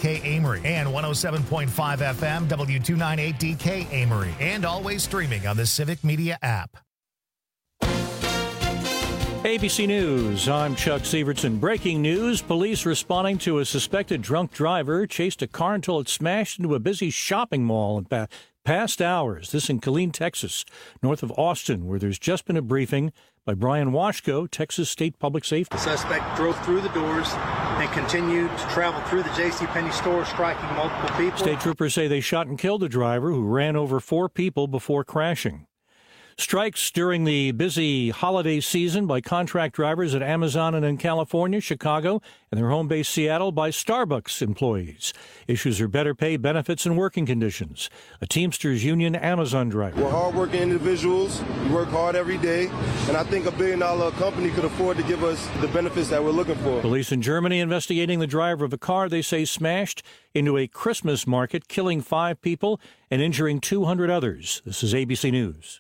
DK Amory, and 107.5 FM W298 DK Amory, and always streaming on the Civic Media app. ABC News, I'm Chuck Sievertson. Breaking news, police responding to a suspected drunk driver chased a car until it smashed into a busy shopping mall in past hours. This in Killeen, Texas, north of Austin, where there's just been a briefing by Brian Washko, Texas State Public Safety. The suspect drove through the doors and continued to travel through the JCPenney store, striking multiple people. State troopers say they shot and killed the driver, who ran over 4 people before crashing. Strikes during the busy holiday season by contract drivers at Amazon and in California, Chicago, and their home base Seattle by Starbucks employees. Issues are better pay, benefits, and working conditions. A Teamsters Union Amazon driver. We're hardworking individuals. We work hard every day, and I think $1 billion company could afford to give us the benefits that we're looking for. Police in Germany investigating the driver of a car they say smashed into a Christmas market, killing 5 people and injuring 200 others. This is ABC News.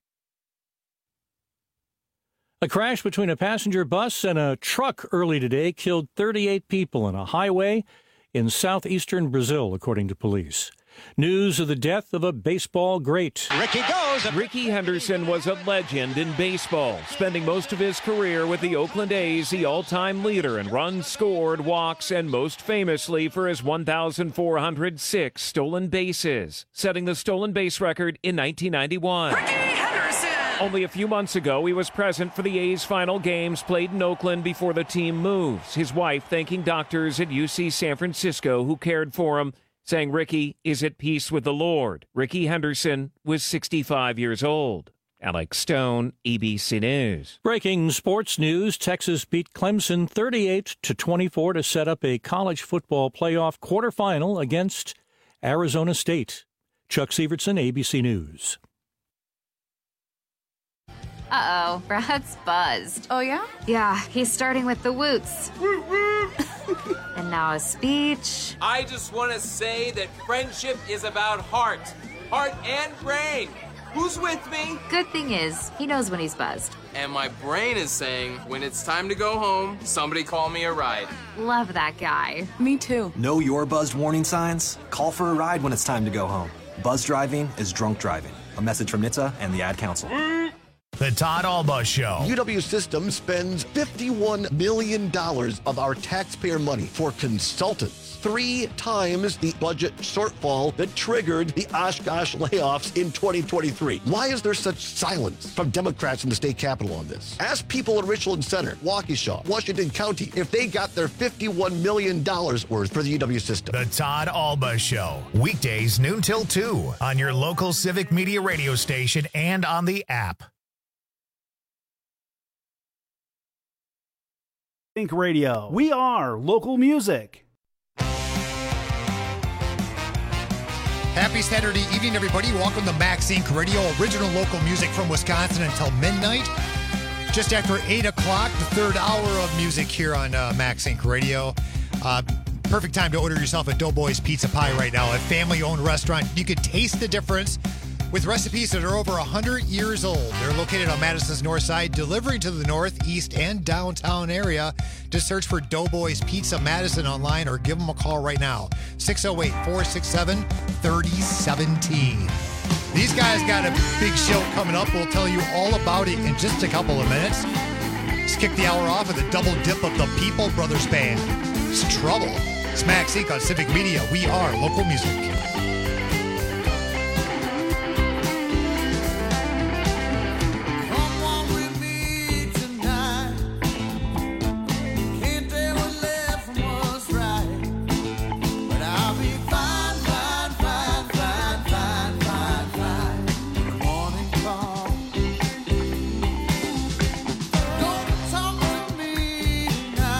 A crash between a passenger bus and a truck early today killed 38 people on a highway in southeastern Brazil, according to police. News of the death of a baseball great. Ricky goes. Ricky Henderson was a legend in baseball, spending most of his career with the Oakland A's, the all-time leader in runs scored, walks, and most famously for his 1,406 stolen bases, setting the stolen base record in 1991. Ricky Henderson! Only a few months ago, he was present for the A's final games played in Oakland before the team moves. His wife thanking doctors at UC San Francisco who cared for him, saying Ricky is at peace with the Lord. Ricky Henderson was 65 years old. Alex Stone, ABC News. Breaking sports news, Texas beat Clemson 38-24 to set up a college football playoff quarterfinal against Arizona State. Chuck Sievertson, ABC News. Uh-oh, Brad's buzzed. Oh, yeah? Yeah, he's starting with the woots. And now a speech. I just want to say that friendship is about heart and brain. Who's with me? Good thing is, he knows when he's buzzed. And my brain is saying, when it's time to go home, somebody call me a ride. Love that guy. Me too. Know your buzzed warning signs? Call for a ride when it's time to go home. Buzz driving is drunk driving. A message from NHTSA and the Ad Council. The Todd Alba Show. UW Systems spends $51 million of our taxpayer money for consultants. 3 times the budget shortfall that triggered the Oshkosh layoffs in 2023. Why is there such silence from Democrats in the state capitol on this? Ask people in Richland Center, Waukesha, Washington County, if they got their $51 million worth for the UW system. The Todd Alba Show. Weekdays noon till 2 on your local Civic Media radio station and on the app. Think Radio. We are local music. Happy Saturday evening, everybody. Welcome to Max Inc. Radio, original local music from Wisconsin until midnight. Just after 8 o'clock, the third hour of music here on Max Inc. Radio. Perfect time to order yourself a Doughboys Pizza Pie right now, a family-owned restaurant. You could taste the difference with recipes that are over 100 years old. They're located on Madison's north side, delivering to the north, east, and downtown area. Just search for Doughboys Pizza Madison online or give them a call right now. 608-467-3017. These guys got a big show coming up. We'll tell you all about it in just a couple of minutes. Let's kick the hour off with a double dip of the People Brothers Band. It's Trouble. It's Max Inc. on Civic Media. We are local music.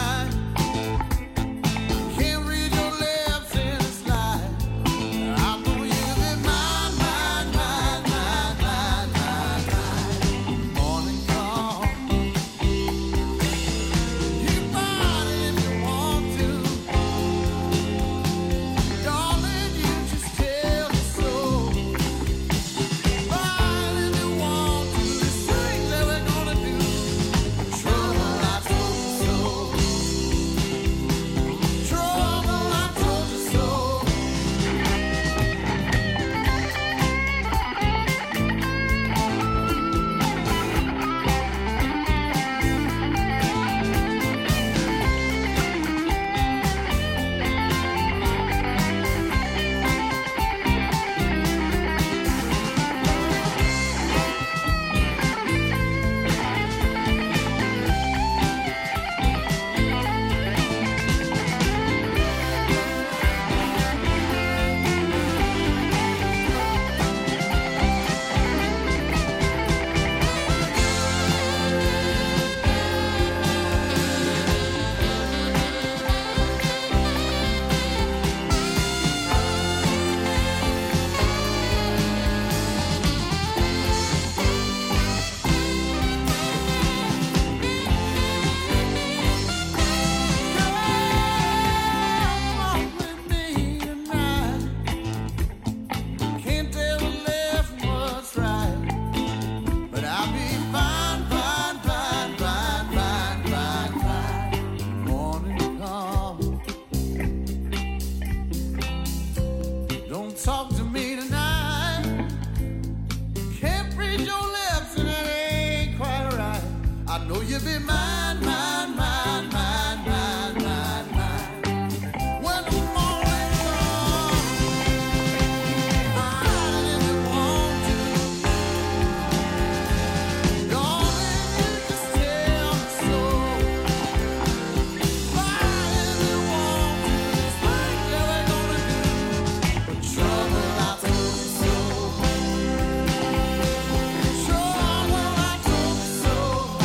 I'm talk to me tonight. Can't read your lips and it ain't quite right. I know you'll be mine, mine, mine, mine, mine, mine, mine. When the morning comes, fine if you want to. Darling, you just tell me so. Fine if you want to. It's like you're gonna do. But trouble, I told you so. Trouble, I told you so.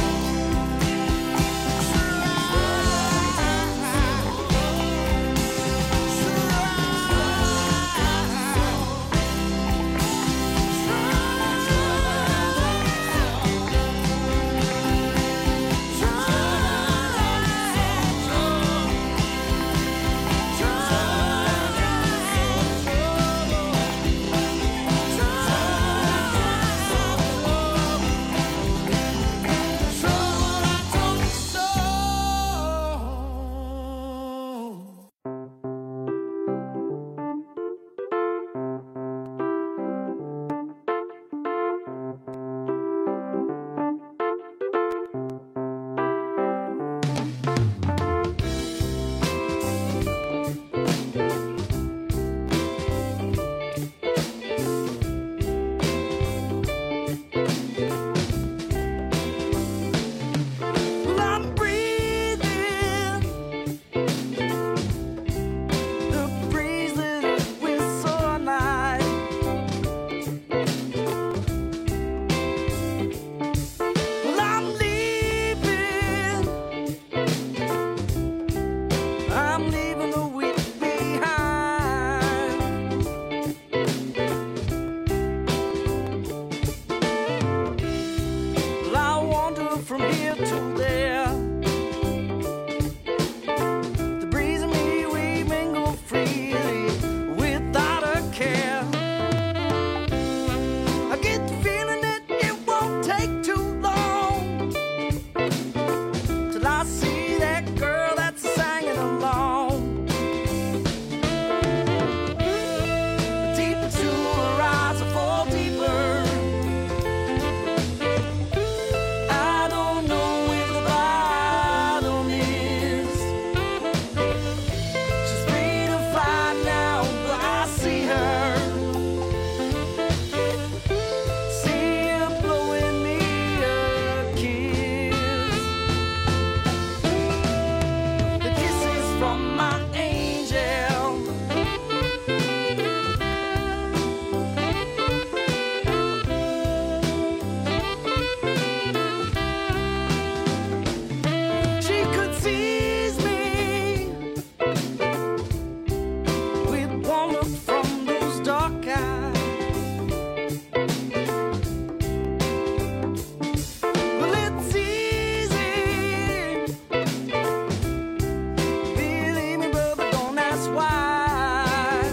I'm breathing the breeze that we're so alive. Well, I'm leaving the week behind. Well, I wander from here to there. The breeze and me, we mingle freely without a care. I get the feeling that it won't take too long till I see that girl that's singing along. Deeper to her eyes, I fall deeper. I don't know where the bottom is. She's free to fly now, but I see her. See her blowing me a kiss. The kisses from my angel. She could seize me with one look from those dark eyes. Well, it's easy. Believe me, brother, don't ask why.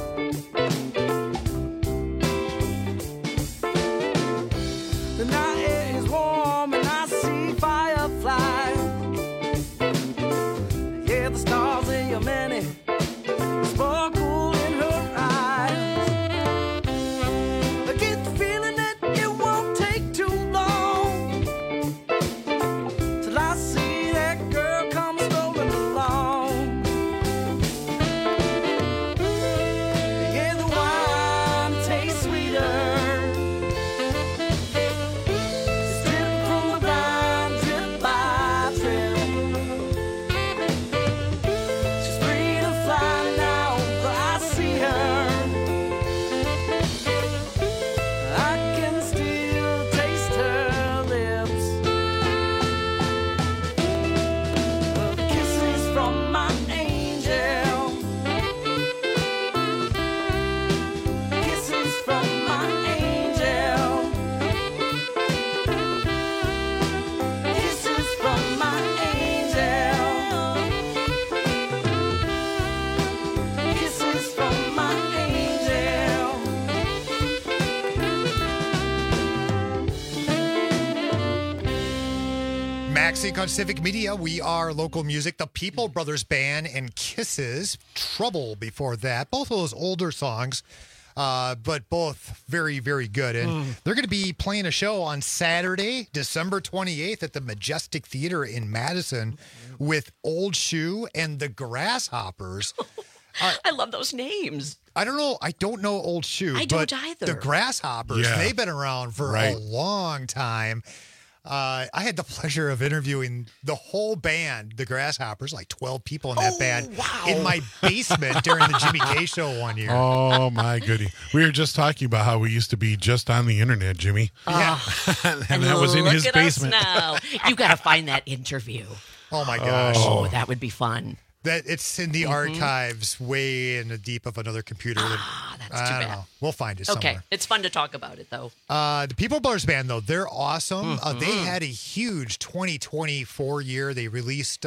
The night air is warm and I see fireflies. Yeah, the stars they are many, sparkle in her eyes. I get the feeling that it won't take too long till I see that girl come strolling along. Yeah, the wine tastes sweeter. Drip from the blind, drip by drip. She's free to fly now, but I see her. I can still taste her lips. The kisses from my angel. Kisses from my angel. Kisses from my angel. Kisses from my angel. Maxine on Civic Media. We are local music. The People Brothers Band and Kisses. Trouble before that. Both of those older songs. But both very, very good. And they're going to be playing a show on Saturday, December 28th at the Majestic Theater in Madison with Old Shoe and the Grasshoppers. I love those names. I don't know. I don't know Old Shoe. I don't either. The Grasshoppers, they've been around for a long time. I had the pleasure of interviewing the whole band, the Grasshoppers, like 12 people in that band, in my basement during the Jimmy K show one year. Oh, my goody. We were just talking about how we used to be just on the internet, Jimmy. Yeah. and that was in his basement. Look at us now. You got to find that interview. Oh, my gosh. Oh, that would be fun. That it's in the archives, way in the deep of another computer. That's too bad. Know. We'll find it somewhere. Okay, it's fun to talk about it, though. The People Brothers Band, though, they're awesome. They had a huge 2024 year. They released,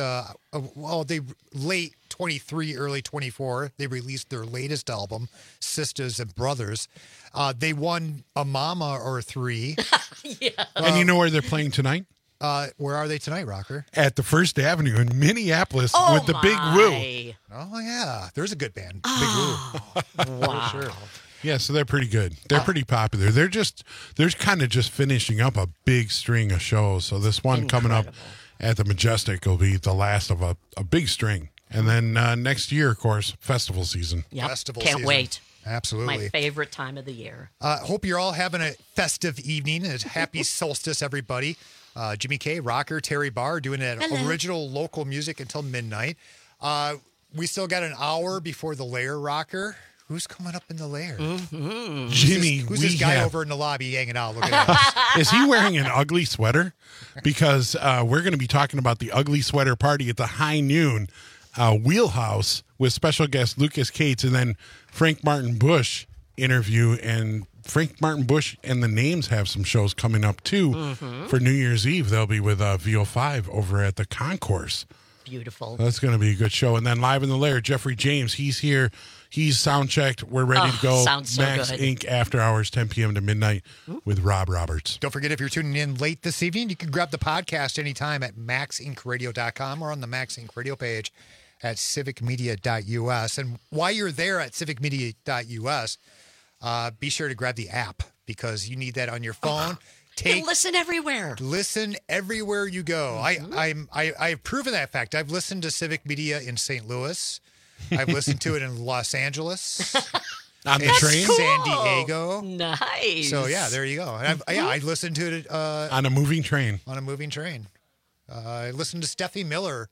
late 23, early 24. They released their latest album, Sisters and Brothers. They won a Mama or 3. Yeah. And you know where they're playing tonight? Where are they tonight, Rocker? At the First Avenue in Minneapolis with the Big Woo. Oh, yeah. There's a good band. Big Woo. Wow. For sure. Yeah, so they're pretty good. They're pretty popular. They're kind of just finishing up a big string of shows. So this one coming up at the Majestic will be the last of a big string. And then next year, of course, festival season. Yep. Festival Can't season. wait. Absolutely. My favorite time of the year. Hope you're all having a festive evening. It's happy solstice, everybody. Jimmy K, Rocker, Terry Barr doing that original local music until midnight. We still got an hour before the Lair, Rocker. Who's coming up in the Lair? Jimmy, who's this guy over in the lobby hanging out looking at us? Is he wearing an ugly sweater? Because we're going to be talking about the ugly sweater party at the High Noon Wheelhouse with special guest Lucas Cates and then Frank Martin Bush interview. And Frank Martin Bush and the Names have some shows coming up too for New Year's Eve. They'll be with VO5 over at the Concourse. Beautiful. That's going to be a good show. And then live in the Lair, Jeffrey James. He's here. He's sound checked. We're ready to go. Sounds so Max good. Inc. After Hours, 10 p.m. to midnight with Rob Roberts. Don't forget, if you're tuning in late this evening, you can grab the podcast anytime at maxincradio.com or on the Max Inc. radio page at civicmedia.us. And while you're there at civicmedia.us, be sure to grab the app because you need that on your phone. Listen everywhere. Listen everywhere you go. I've proven that fact. I've listened to Civic Media in St. Louis. I've listened to it in Los Angeles. On the train? San Diego. Nice. So, yeah, there you go. And I listened to it on a moving train. On a moving train. I listened to Steffi Miller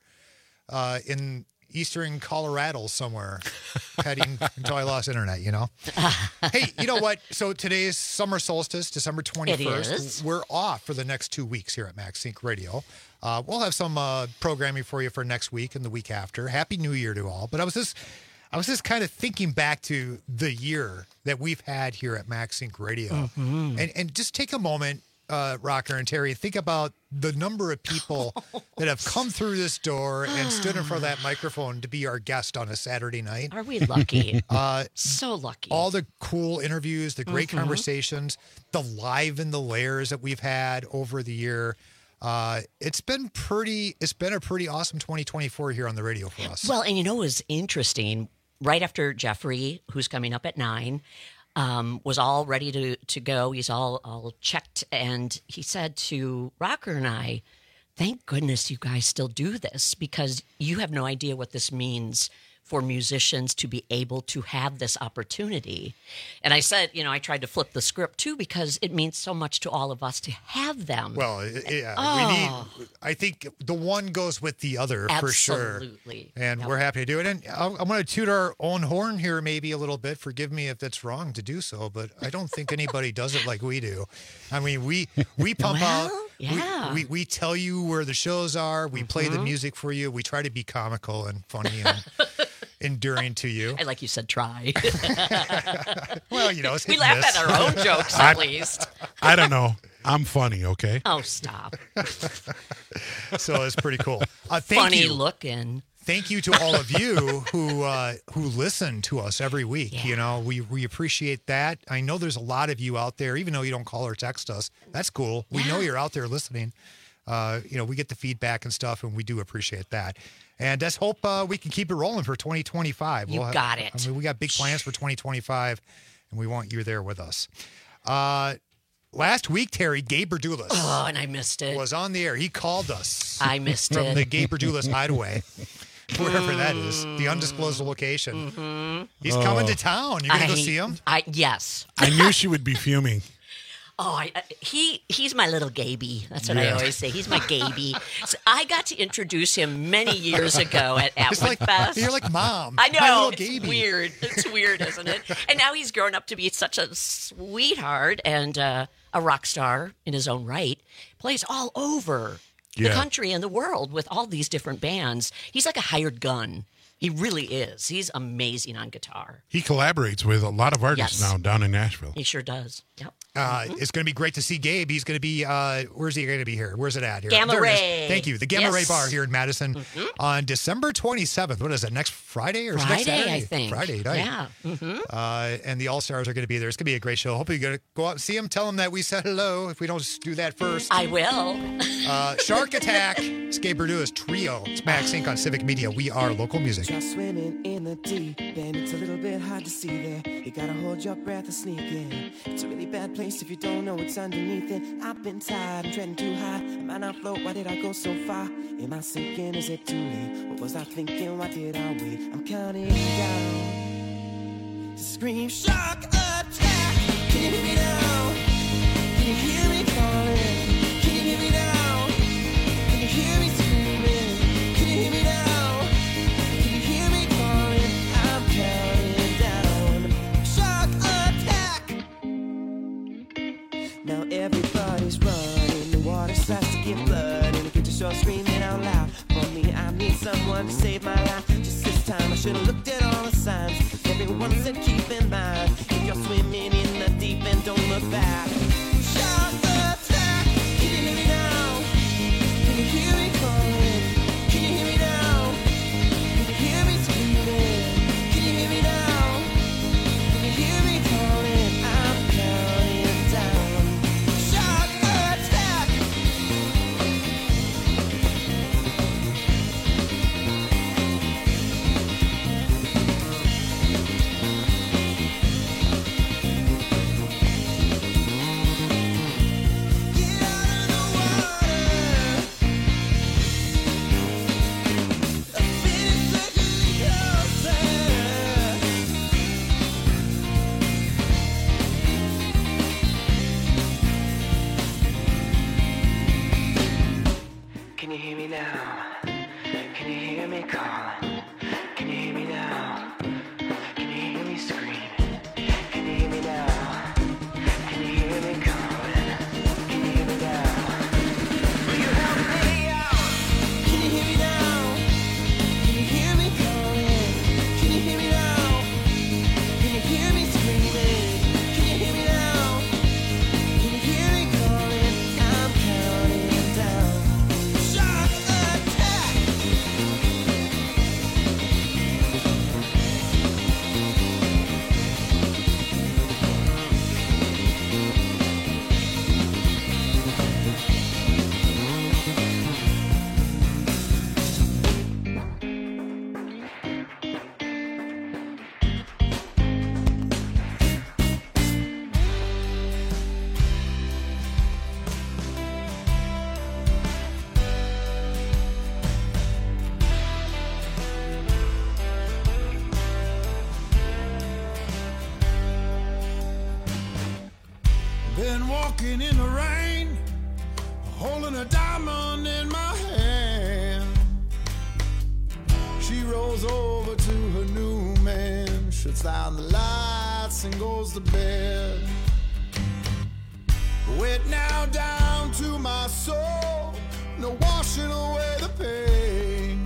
in eastern Colorado somewhere, heading until I lost internet, you know? Hey, you know what? So today is summer solstice, December 21st. It is. We're off for the next 2 weeks here at Max Inc. Radio. We'll have some programming for you for next week and the week after. Happy New Year to all. But I was just kind of thinking back to the year that we've had here at Max Inc. Radio. And just take a moment, Rocker and Terry, think about the number of people that have come through this door and stood in front of that microphone to be our guest on a Saturday night. Are we lucky? So lucky. All the cool interviews, the great conversations, the live in the Lairs that we've had over the year. It's been a pretty awesome 2024 here on the radio for us. Well, and you know what was interesting? Right after Jeffrey, who's coming up at 9, was all ready to go. He's all checked. And he said to Rocker and I, thank goodness you guys still do this because you have no idea what this means for musicians to be able to have this opportunity. And I said, I tried to flip the script too because it means so much to all of us to have them. Well, yeah, I think the one goes with the other for sure. Absolutely. And we're happy to do it. And I'm going to toot our own horn here maybe a little bit. Forgive me if that's wrong to do so, but I don't think anybody does it like we do. I mean, we pump out. Yeah. We tell you where the shows are. We play the music for you. We try to be comical and funny and enduring to you. I like you said try. Well, it's we hit laugh and miss. at our own jokes at least. I don't know. I'm funny, okay? Oh, stop. So it's pretty cool. Thank Funny you. looking. Thank you to all of you who listen to us every week. Yeah. We appreciate that. I know there's a lot of you out there, even though you don't call or text us. That's cool. We know you're out there listening. We get the feedback and stuff, and we do appreciate that. And let's hope we can keep it rolling for 2025. You got it. I mean, we got big plans for 2025. and we want you there with us. Last week, Terry, Gabe Berdulis. Oh, and I missed it. Was on the air. He called us. I missed from it. the Gabe Berdulis hideaway, wherever that is, the undisclosed location. Mm-hmm. He's coming to town. You gonna go see him? Yes. I knew she would be fuming. Oh, he's my little Gaby. That's what I always say. He's my Gaby. So I got to introduce him many years ago at Woodfest. You're like Mom. I know. My little It's Gaby. weird. It's weird, isn't it? And now he's grown up to be such a sweetheart and a rock star in his own right. Plays all over the country and the world with all these different bands. He's like a hired gun. He really is. He's amazing on guitar. He collaborates with a lot of artists now down in Nashville. He sure does. Yep. It's going to be great to see Gabe. He's going to be, where's he going to be here? Where's it at here? Gamma There it is. Ray. Thank you. The Gamma Ray Yes. Bar here in Madison on December 27th. What is it, next Friday or next Friday, Saturday? I think. Friday night. Yeah. Mm-hmm. And the All-Stars are going to be there. It's going to be a great show. Hopefully you're going to go out and see them. Tell them that we said hello if we don't just do that first. I will. Shark Attack, Gabe Berdulis Trio. It's Max Inc. on Civic Media. We are local music. Try swimming in the deep and it's a little bit hard to see there. You gotta hold your breath and sneak in. It's a really bad place if you don't know what's underneath it. I've been tired, I'm treading too high. I might not float, why did I go so far? Am I sinking, is it too late? What was I thinking, why did I wait? I'm counting down to scream shark attack. Can you hear me now? Can you hear me calling? Can you hear me now? Can you hear me screaming? Can you hear me now? Now everybody's running, the water starts to get blood, and the kids are sure screaming out loud. For me, I need someone to save my life. Just this time, I should have looked at all the signs. Everyone said keep in mind, if you're swimming in the deep end, don't look back. Shark attack! Can you hear me now? Can you hear me calling? Can you hear me now? Can you hear me screaming? Can you hear me now? Can you hear me calling? I'm counting down. Shark attack! Can you hear me now? Can you hear me calling? Can you hear me now? Can you hear me screaming? Can you hear me now? Can you hear me calling? Can you hear me now? Will you help me out? Can you hear me now? Can you hear me calling? Can you hear me now? Can you hear me screaming? Can you hear me now? Can you hear me calling? I'm counting down. Shark attack! Been walking in the rain, holding a diamond in my hand. She rolls over to her new man, shuts down the lights and goes to bed. Wet now down to my soul, no washing away the pain.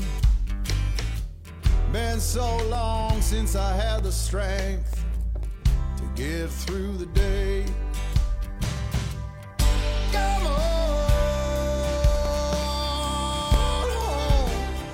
Been so long since I had the strength to get through the day. Come on home.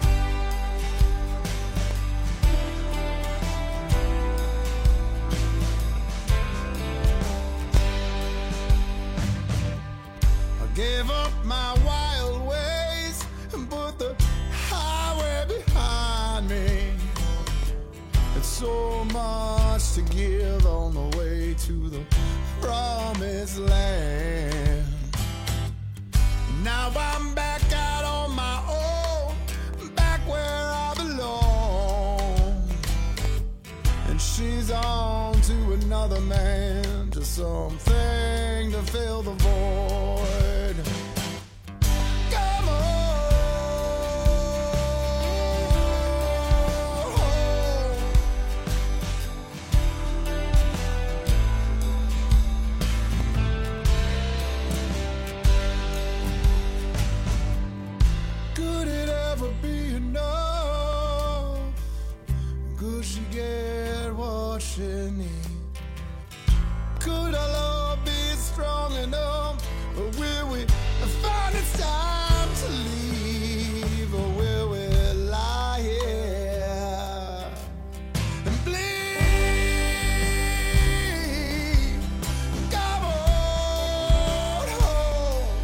I gave up my wild ways and put the highway behind me. It's so so much to give on the way to the promised land. Now I'm back out on my own, back where I belong. And she's on to another man, to something to fill the void. Come on. Could it ever be enough? Could she get what she needs? Could our love be strong enough? Or will we find it's time to leave? Or will we lie here and bleed? Come on home.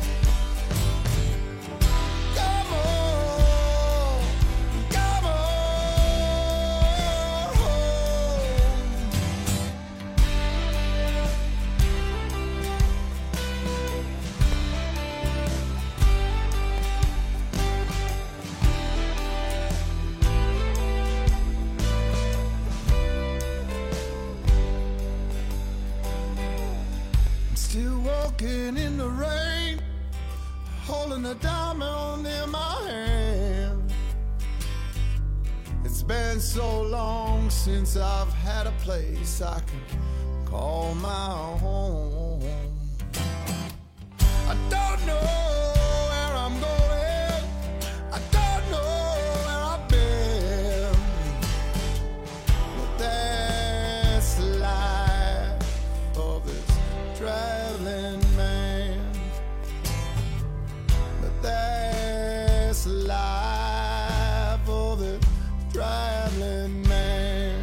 Come on. Come on home. I'm still walking in the rain, holding a diamond in my hand. It's been so long since I've had a place I can call my home. I don't know where I'm going, I don't know where I've been, but that's the life of this traveling man. But that's the life of the traveling man.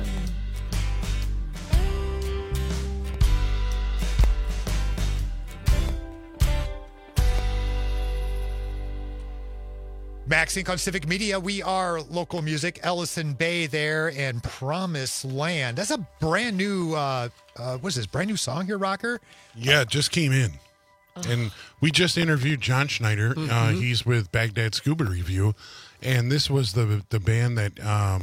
Max Inc. on Civic Media. We are local music. Ellison Bay there and Promised Land. That's a brand new, what is this, brand new song here, Rocker? Yeah, it just came in. And we just interviewed John Schneider. He's with Baghdad Scuba Review. And this was the band that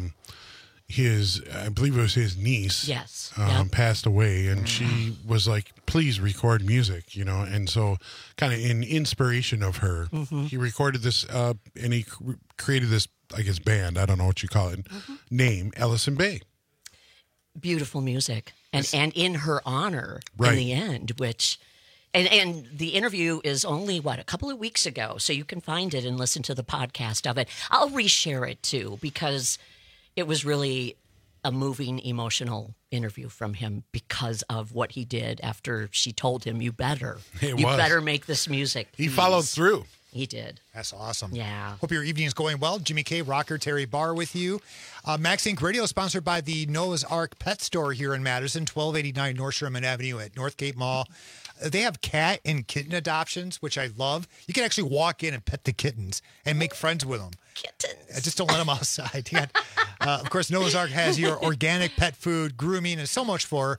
I believe it was his niece, Yes. passed away. And she was like, please record music, you know. And so kind of in inspiration of her, he recorded this and he created this, I guess, band. I don't know what you call it. Name, Ellison Bay. Beautiful music. And in her honor in Right. the end, which... And the interview is only, a couple of weeks ago, so you can find it and listen to the podcast of it. I'll reshare it, too, because it was really a moving, emotional interview from him because of what he did after she told him, you better make this music. He followed through. He did. That's awesome. Yeah. Hope your evening is going well. Jimmy K, Rocker, Terry Barr with you. Max Inc. Radio is sponsored by the Noah's Ark Pet Store here in Madison, 1289 North Sherman Avenue at North Cape Mall. They have cat and kitten adoptions, which I love. You can actually walk in and pet the kittens and make friends with them. Kittens. Just don't let them outside. Yeah. Of course, Noah's Ark has your organic pet food, grooming, and so much more.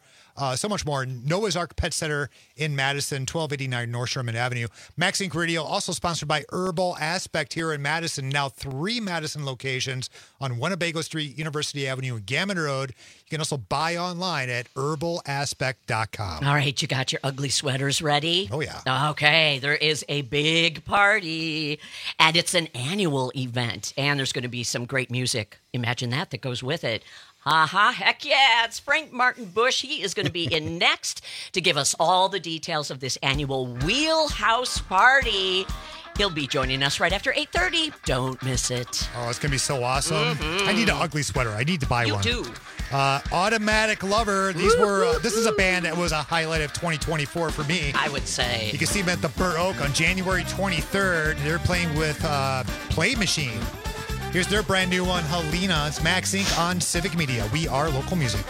Noah's Ark Pet Center in Madison, 1289 North Sherman Avenue. Max Inc. Radio, also sponsored by Herbal Aspect here in Madison. Now 3 Madison locations on Winnebago Street, University Avenue, and Gammon Road. You can also buy online at herbalaspect.com. All right, you got your ugly sweaters ready? Oh, yeah. Okay, there is a big party, and it's an annual event, and there's going to be some great music. Imagine that goes with it. Heck yeah, it's Frank Martin Bush. He is going to be in next to give us all the details of this annual Wheelhouse Party. He'll be joining us right after 8:30. Don't miss it. Oh, it's going to be so awesome. I need an ugly sweater. I need to buy one. You do. Automatic Lover. These were. This is a band that was a highlight of 2024 for me. I would say. You can see them at the Burr Oak on January 23rd. They're playing with Play Machine. Here's their brand new one, Helena. It's Max Inc. on Civic Media. We are local music.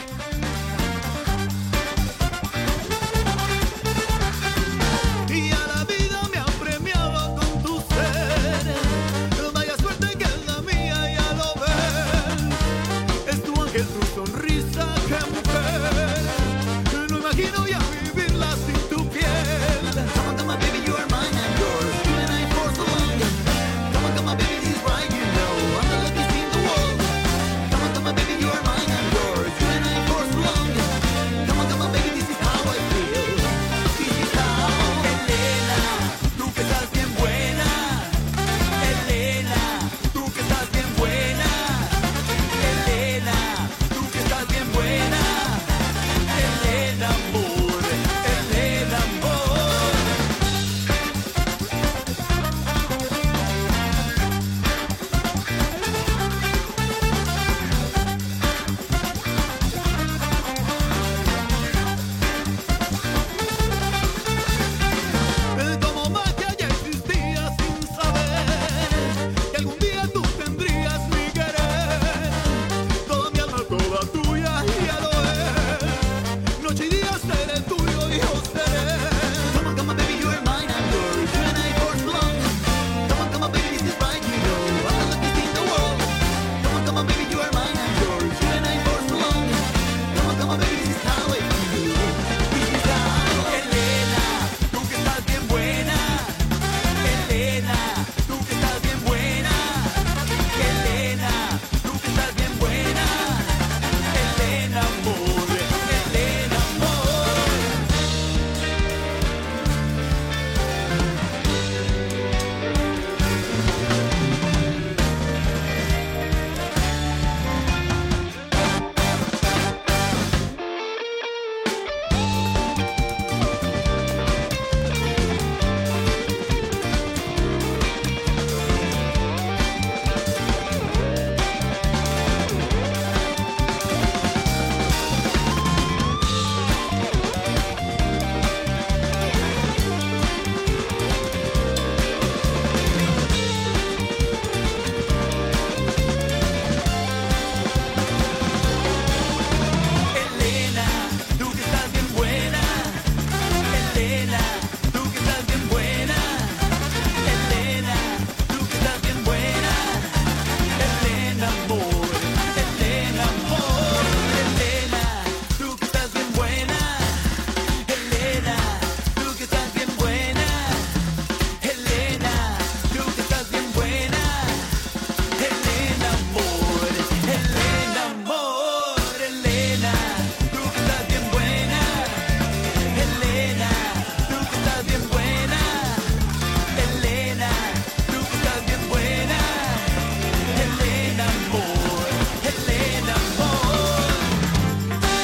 Tu sonrisa que imagino ya vivirla sin tu piel. Come on, baby, you are mine and yours. You and I for so long. Come on, baby, this is right, you know. I'm the luckiest in the world. Come on, baby, you are mine and yours. You and I for so long. Come on, baby, this is how I feel. This is how. Elena, tú que estás bien buena. Elena, tú que estás bien buena. Elena, tú que estás bien buena. Elena, amor. Elena, amor. Como magia ya existía sin saber que algún día tú tendrías mi querer. Toda mi alma, toda tuya, ya lo es. Noche y día seré tuyo y yo seré. Come on, baby, you are mine and yours. You and I for so long. Come on, baby, this is right, you know. I'm the luckiest in the world. Come on, baby, you are mine and yours. You and I for so long. Come on, baby, this is how I feel. This is how. Elena, tú que estás bien buena. Elena, tú que estás bien buena. Elena, tú que estás bien buena. Elena, amor. Elena, amor. Elena, tú que estás bien buena. Elena, tú que estás bien buena. Elena, tú que estás bien buena. Elena, amor. Elena, amor. Elena, tú que estás bien buena. Elena, tú que estás bien buena. Elena, tú que estás bien buena. Elena, amor. Elena, amor. Elena, tú que estás bien buena. Elena, tú que estás bien buena. Elena, tú que estás bien buena. Elena, amor. Elena, amor.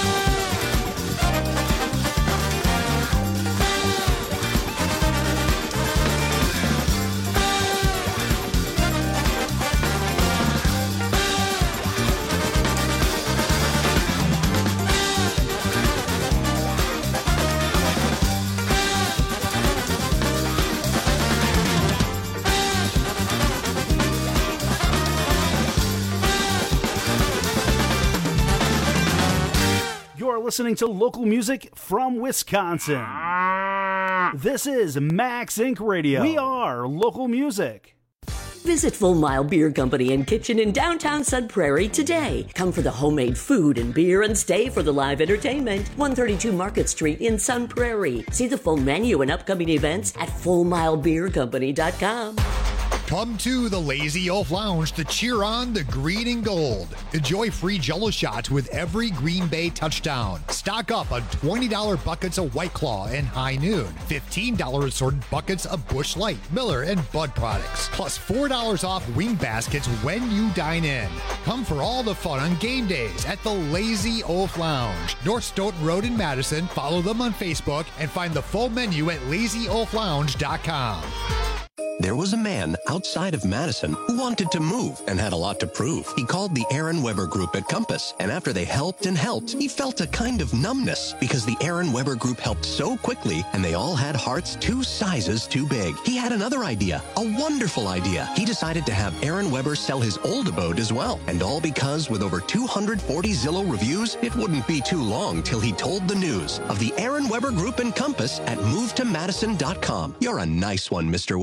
You're listening to local music from Wisconsin. This is Max Inc. Radio. We are local music. Visit Full Mile Beer Company and Kitchen in downtown Sun Prairie today. Come for the homemade food and beer and stay for the live entertainment. 132 Market Street in Sun Prairie. See the full menu and upcoming events at FullMileBeerCompany.com. Come to the Lazy Oaf Lounge to cheer on the green and gold. Enjoy free Jell-O shots with every Green Bay touchdown. Stock up on $20 buckets of White Claw and High Noon. $15 assorted buckets of Busch Light, Miller, and Bud products. Plus $4 off wing baskets when you dine in. Come for all the fun on game days at the Lazy Oaf Lounge. North Stoughton Road in Madison. Follow them on Facebook and find the full menu at LazyOafLounge.com. There was a man outside of Madison who wanted to move and had a lot to prove. He called the Aaron Weber Group at Compass, and after they helped and helped, he felt a kind of numbness because the Aaron Weber Group helped so quickly and they all had hearts 2 sizes too big. He had another idea, a wonderful idea. He decided to have Aaron Weber sell his old abode as well, and all because with over 240 Zillow reviews, it wouldn't be too long till he told the news of the Aaron Weber Group and Compass at MoveToMadison.com. You're a nice one, Mr. Weber.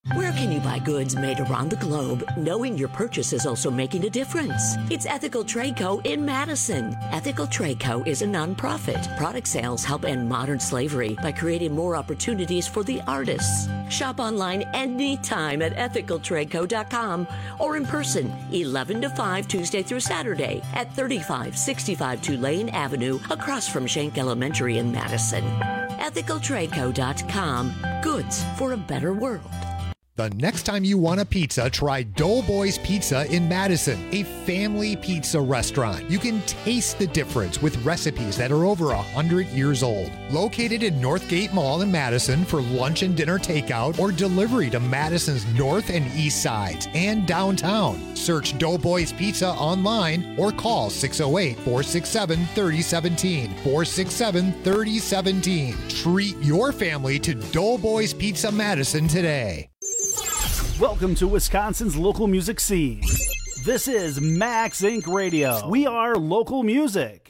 Where can you buy goods made around the globe, knowing your purchase is also making a difference? It's Ethical Trade Co. in Madison. Ethical Trade Co. is a nonprofit. Product sales help end modern slavery by creating more opportunities for the artists. Shop online anytime at ethicaltradeco.com or in person, 11 to 5 Tuesday through Saturday at 3565 Tulane Avenue across from Schenck Elementary in Madison. ethicaltradeco.com. Goods for a better world. The next time you want a pizza, try Doughboys Pizza in Madison, a family pizza restaurant. You can taste the difference with recipes that are over 100 years old. Located in Northgate Mall in Madison for lunch and dinner takeout or delivery to Madison's north and east sides and downtown. Search Doughboys Pizza online or call 608-467-3017. 467-3017. Treat your family to Doughboys Pizza Madison today. Welcome to Wisconsin's local music scene. This is Max Inc. Radio. We are local music.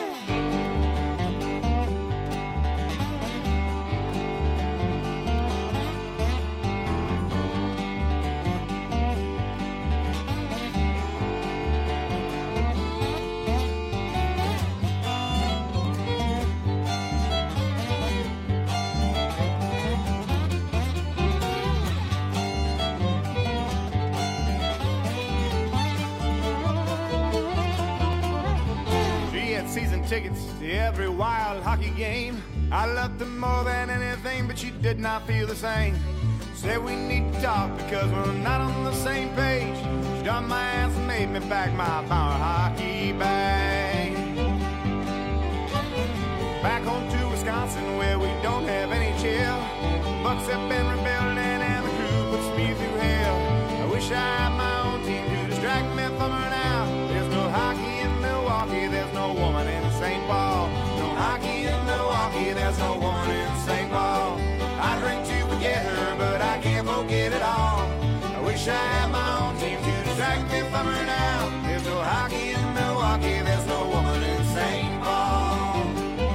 Tickets to every wild hockey game. I loved her more than anything, but she did not feel the same. Said we need to talk because we're not on the same page. She done my ass and made me pack my power hockey bag. Back home to Wisconsin where we don't have any chill. Bucks have been rebuilding and the crew puts me through hell. I wish I had my own team to distract me from her now. There's no hockey in Milwaukee, there's no woman in St. Paul. No hockey in Milwaukee, there's no woman in St. Paul. I drink to forget her, but I can't forget it all. I wish I had my own team to distract me from her now. There's no hockey in Milwaukee, there's no woman in St. Paul.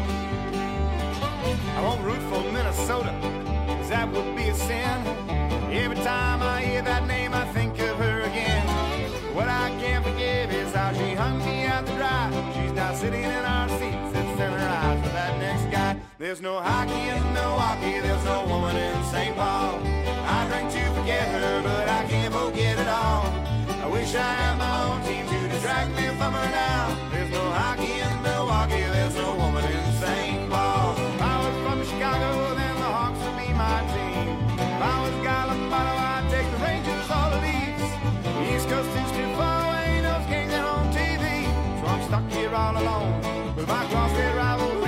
I won't root for Minnesota, 'cause that would be a sin. Every time I hear that name, I think of her again. What I can't forgive is how she hung me out to dry. She's now sitting in our seats and setting her eyes for that next guy. There's no hockey in Milwaukee, there's no woman in St. Paul. I drink to forget her, but I can't forget it all. I wish I had my own team to distract me from her now. There's no hockey in Milwaukee, there's no woman in St. Paul. If I was from Chicago, then the Hawks would be my team. If I was Gallimano, I'd take the Rangers all the Leafs. East Coast is too far away, no games on TV. So I'm stuck here all alone with my crossfit rivalry.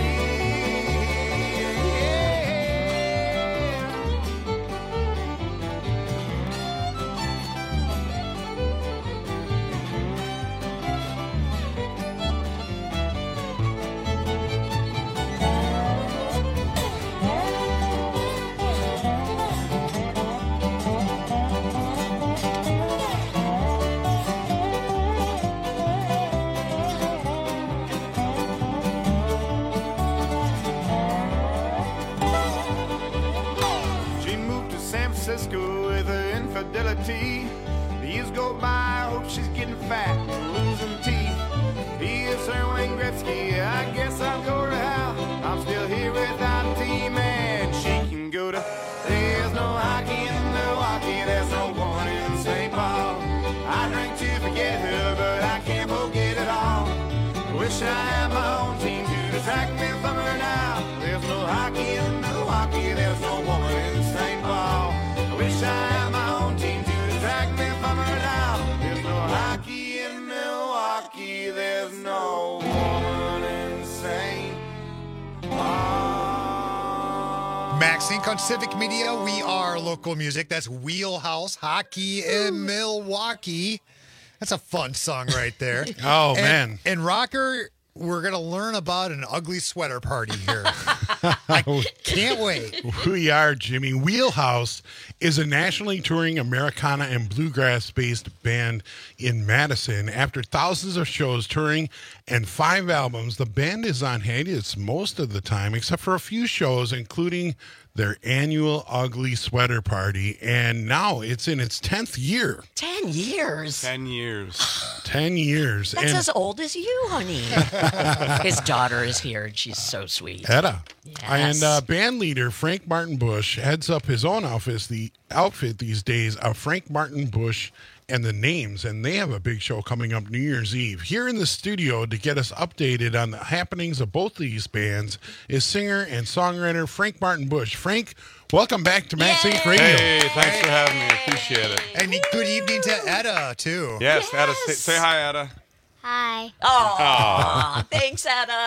Francisco with her infidelity. The years go by, I hope she's getting fat and losing teeth. He is her Wayne Gretzky, I guess I'll go to hell. I'm still here without a team and she can go to. There's no hockey in Milwaukee, there's no woman in St. Paul. I drink to forget her, but I can't forget it all. I wish I had my own team to distract me from her now. There's no hockey in Milwaukee, there's no woman in St. Paul. I wish I had my own team to distract me from her now. There's no hockey in Milwaukee, there's no woman in St. Paul. Max Inc. on Civic Media. We are local music. That's Wheelhouse Hockey in Milwaukee. That's a fun song right there. Oh, man. And Rocker, We're going to learn about an ugly sweater party here. I can't wait. We are, Jimmy. Wheelhouse is a nationally touring Americana and bluegrass-based band in Madison. After thousands of shows, touring, and 5 albums, the band is on hiatus most of the time, except for a few shows, including their annual Ugly Sweater Party. And now it's in its 10th year. 10 years? 10 years. 10 years. That's as old as you, honey. His daughter is here, and she's so sweet. Etta. Yes. And band leader Frank Martin Bush heads up his own outfit these days of Frank Martin Bush and the Names, and they have a big show coming up New Year's Eve. Here in the studio to get us updated on the happenings of both these bands is singer and songwriter Frank Martin Bush. Frank, welcome back to Max Inc. Radio. Hey, thanks for having me. Appreciate it. And good evening to Etta, too. Yes, Etta. Say hi, Etta. Hi. Oh, thanks,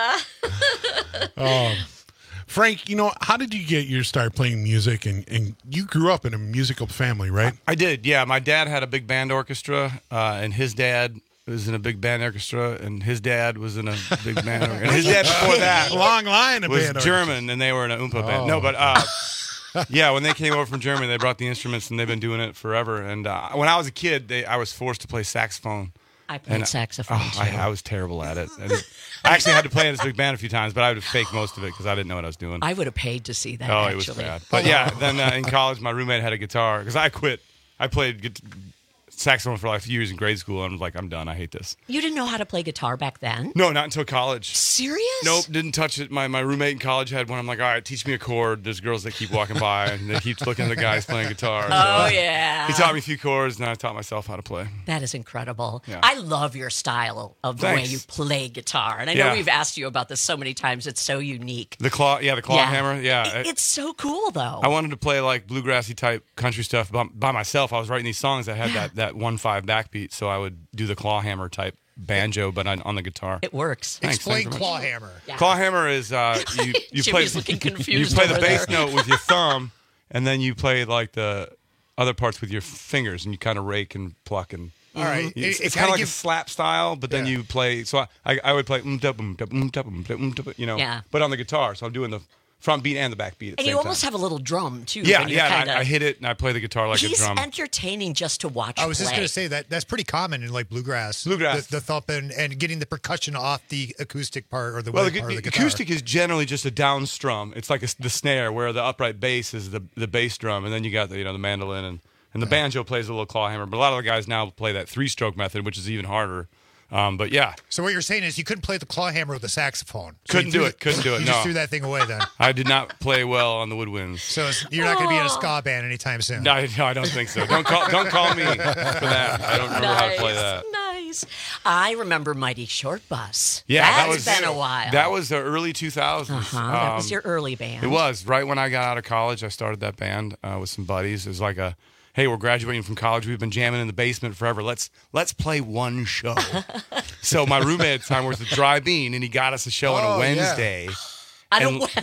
Etta. Frank, how did you get your start playing music? And you grew up in a musical family, right? I did, yeah. My dad had a big band orchestra, and his dad was in a big band orchestra, and his dad was in a big band orchestra. And his dad before that long line of was band German, and they were in a Oompa band. No, but yeah, when they came over from Germany, they brought the instruments, and they've been doing it forever. And when I was a kid, I was forced to play saxophone. I played saxophone, too. I was terrible at it. And I actually had to play in this big band a few times, but I would fake most of it because I didn't know what I was doing. I would have paid to see that, it was bad. But yeah, then in college, my roommate had a guitar because I quit. I played saxophone for like a few years in grade school, and I was like, I'm done. I hate this. You didn't know how to play guitar back then? No, not until college. Serious? Nope, didn't touch it. My roommate in college had one. I'm like, all right, teach me a chord. There's girls that keep walking by, and they keep looking at the guys playing guitar. Yeah. He taught me a few chords, and I taught myself how to play. That is incredible. Yeah. I love your style of the way you play guitar. And I know we've asked you about this so many times. It's so unique. The claw hammer. Yeah. It's so cool, though. I wanted to play like bluegrassy type country stuff by myself. I was writing these songs that had that 1/5 backbeat, so I would do the claw hammer type banjo, but on the guitar. It works. Explain claw hammer. Yeah. Claw hammer is you play looking confused. You play the bass note with your thumb, and then you play like the other parts with your fingers, and you kind of rake and pluck and. All right, it's kind of like a slap style, but then you play. So I would play but on the guitar. So I'm doing the front beat and the back beat at the And same you almost time. have a little drum, too. Yeah. I hit it, and I play the guitar like a drum. He's entertaining just to watch I was play. just going to say that's pretty common in like bluegrass. The thumping and getting the percussion off the acoustic part or the part of the guitar. Acoustic is generally just a down strum. It's like the snare, where the upright bass is the bass drum, and then you got the mandolin and the banjo plays a little claw hammer. But a lot of the guys now play that 3-stroke method, which is even harder. But yeah. So what you're saying is you couldn't play the claw hammer with the saxophone. Couldn't do it. You No. just threw that thing away then. I did not play well on the woodwinds. So you're not going to be in a ska band anytime soon. No, I don't think so. Don't call me for that. I don't remember how to play that. Nice. I remember Mighty Short Bus. Yeah, That's been a while. That was the early 2000s. That was your early band. It was. Right when I got out of college, I started that band with some buddies. It was like hey, we're graduating from college. We've been jamming in the basement forever. Let's play one show. So my roommate at the time worked at Dry Bean, and he got us a show on a Wednesday. On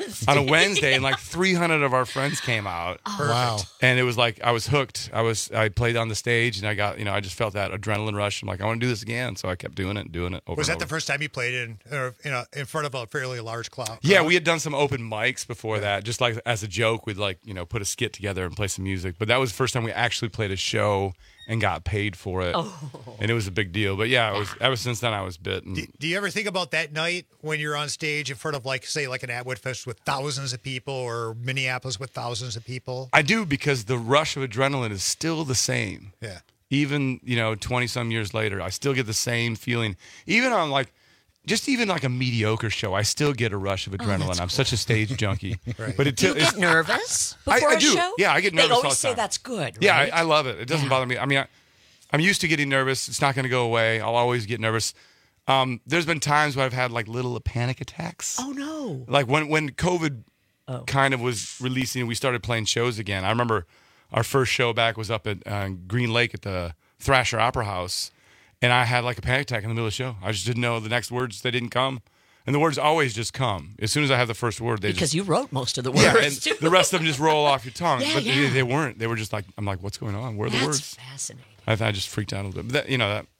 a Wednesday, and like 300 of our friends came out. Wow! And it was like I was hooked. I played on the stage, and I got I just felt that adrenaline rush. I'm like, I want to do this again. So I kept doing it over. Was that and over. the first time you played in front of a fairly large crowd? Yeah, we had done some open mics before that, just like as a joke. We'd put a skit together and play some music. But that was the first time we actually played a show and got paid for it. And it was a big deal. But yeah, ever since then I was bit. And do you ever think about that night when you're on stage in front of say an Atwood Fest with thousands of people or Minneapolis with thousands of people? I do, because the rush of adrenaline is still the same. Yeah. Even 20 some years later, I still get the same feeling. Even on even like a mediocre show, I still get a rush of adrenaline. I'm such a stage junkie. Right. But do you get nervous before I a do. show? Yeah, I get nervous They all the always say time. that's good, Yeah, right? I love it. It doesn't bother me. I mean, I'm used to getting nervous. It's not going to go away. I'll always get nervous. There's been times where I've had little panic attacks. Oh, no. Like when COVID kind of was releasing, we started playing shows again. I remember our first show back was up at Green Lake at the Thrasher Opera House, and I had a panic attack in the middle of the show. I just didn't know the next words. They didn't come. And the words always just come. As soon as I have the first word, because you wrote most of the words. Yeah, and the rest of them just roll off your tongue. Yeah, but yeah. they weren't. They were just I'm like, what's going on? Where are the words? That's fascinating. I just freaked out a little bit. But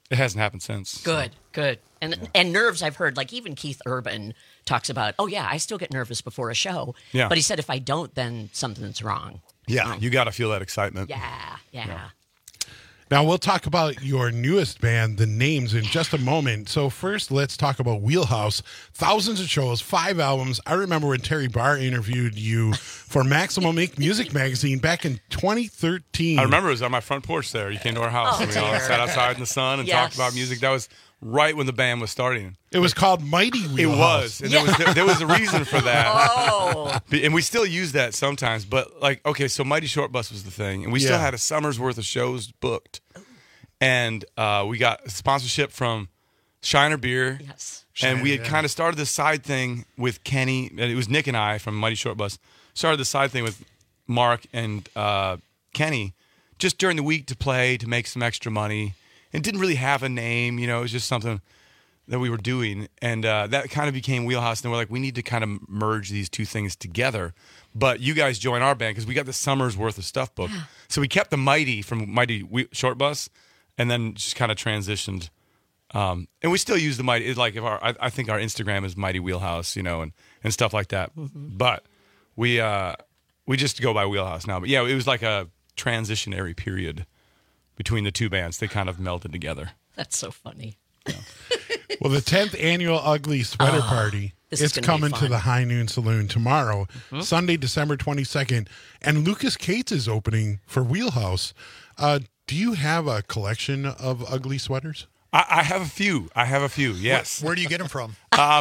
it hasn't happened since. Good. And nerves, I've heard, like even Keith Urban talks about, oh, yeah, I still get nervous before a show. Yeah. But he said if I don't, then something's wrong. Yeah, you got to feel that excitement. Yeah. Now, we'll talk about your newest band, The Names, in just a moment. So first, let's talk about Wheelhouse. Thousands of shows, 5 albums. I remember when Terry Barr interviewed you for Maximum Ink Music Magazine back in 2013. I remember it was on my front porch there. You came to our house and we all sat outside in the sun and talked about music. That was right when the band was starting. It was called Mighty Wheelhouse. It was. And there was a reason for that. And we still use that sometimes. But, like, okay, so Mighty Short Bus was the thing. And we still had a summer's worth of shows booked. And we got sponsorship from Shiner Beer. Yes. And we had kind of started this side thing with Kenny. And it was Nick and I from Mighty Short Bus. Started the side thing with Mark and Kenny just during the week to play, to make some extra money. And didn't really have a name, it was just something that we were doing. And that kind of became Wheelhouse. And we're like, we need to kind of merge these two things together. But you guys join our band because we got the summer's worth of stuff booked. So we kept the Mighty from Mighty Short Bus and then just kind of transitioned. And we still use the Mighty. It's like I think our Instagram is Mighty Wheelhouse, and stuff like that. Mm-hmm. But we just go by Wheelhouse now. But yeah, it was like a transitionary period between the two bands. They kind of melted together. That's so funny. Yeah. Well, the 10th annual Ugly Sweater Party is coming to the High Noon Saloon tomorrow, Sunday, December 22nd. And Lucas Cates is opening for Wheelhouse. Do you have a collection of ugly sweaters? I have a few. Yes. Where do you get them from?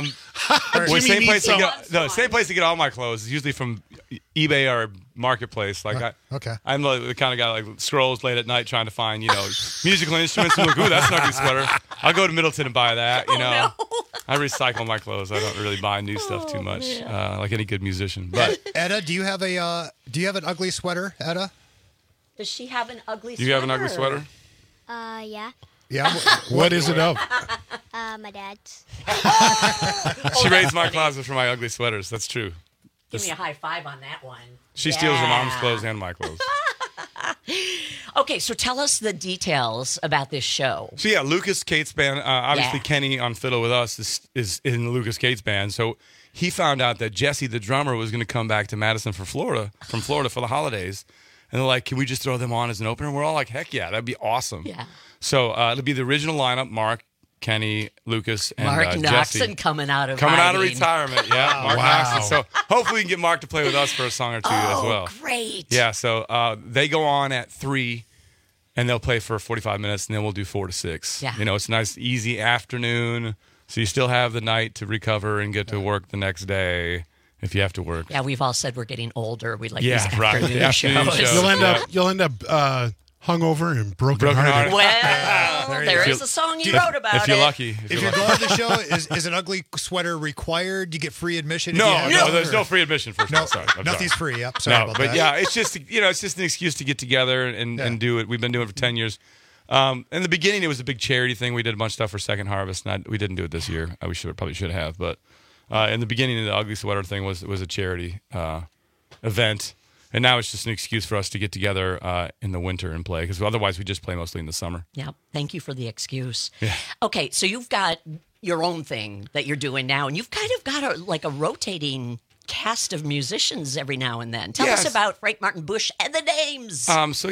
Same place to get all my clothes. It's usually from eBay or Marketplace. Like I'm the kind of guy like scrolls late at night trying to find musical instruments and look, ooh, that's an ugly sweater. I'll go to Middleton and buy that. I recycle my clothes. I don't really buy new stuff too much, like any good musician. But Etta, do you have an ugly sweater, Etta? Does she have an ugly sweater? Do you have an ugly sweater? Yeah. Yeah. What is it of? My dad's. She raised my closet for my ugly sweaters. That's true. Give me a high five on that one. She steals her mom's clothes and my clothes. Okay, so tell us the details about this show. So yeah, Lucas Cates band. Obviously, Kenny on fiddle with us is in the Lucas Cates band. So he found out that Jesse, the drummer, was going to come back to Madison from Florida for the holidays. And they're like, can we just throw them on as an opener? We're all like, heck yeah, that'd be awesome. Yeah. So it'll be the original lineup: Mark, Kenny, Lucas, and Mark Jesse. Noxon coming out of retirement. Yeah, Mark Noxon. So hopefully we can get Mark to play with us for a song or two as well. Great. Yeah. So they go on at 3, and they'll play for 45 minutes, and then we'll do 4 to 6. Yeah. It's a nice, easy afternoon. So you still have the night to recover and get to work the next day. If you have to work. Yeah, we've all said we're getting older. We like these afternoon shows. You'll end up hungover and brokenhearted. Well, there is a song you wrote about if you're lucky. If you're going to the show, is an ugly sweater required? Do you get free admission? No, there's no free admission for no. Nothing's free. Yep. Sorry about that. But yeah, it's just an excuse to get together and do it. We've been doing it for 10 years. In the beginning, it was a big charity thing. We did a bunch of stuff for Second Harvest, and we didn't do it this year. We probably should have, but. In the beginning, the Ugly Sweater thing was a charity event, and now it's just an excuse for us to get together in the winter and play, because otherwise we just play mostly in the summer. Yeah, thank you for the excuse. Yeah. Okay, so you've got your own thing that you're doing now, and you've kind of got a rotating cast of musicians every now and then. Tell us about Frank Martin Bush and the Names.